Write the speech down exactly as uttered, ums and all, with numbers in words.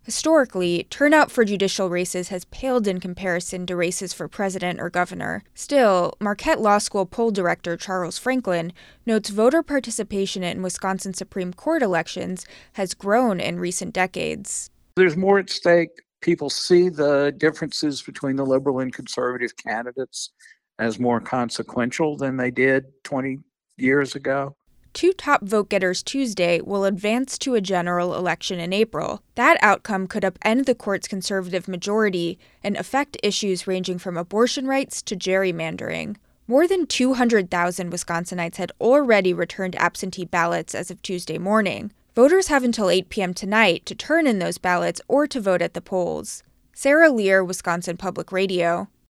Historically, turnout for judicial races has paled in comparison to races for president or governor. Still, Marquette Law School poll director Charles Franklin notes voter participation in Wisconsin Supreme Court elections has grown in recent decades. There's more at stake. People see the differences between the liberal and conservative candidates as more consequential than they did twenty years ago. Two top vote-getters Tuesday will advance to a general election in April. That outcome could upend the court's conservative majority and affect issues ranging from abortion rights to gerrymandering. More than two hundred thousand Wisconsinites had already returned absentee ballots as of Tuesday morning. Voters have until eight p.m. tonight to turn in those ballots or to vote at the polls. Sarah Lear, Wisconsin Public Radio.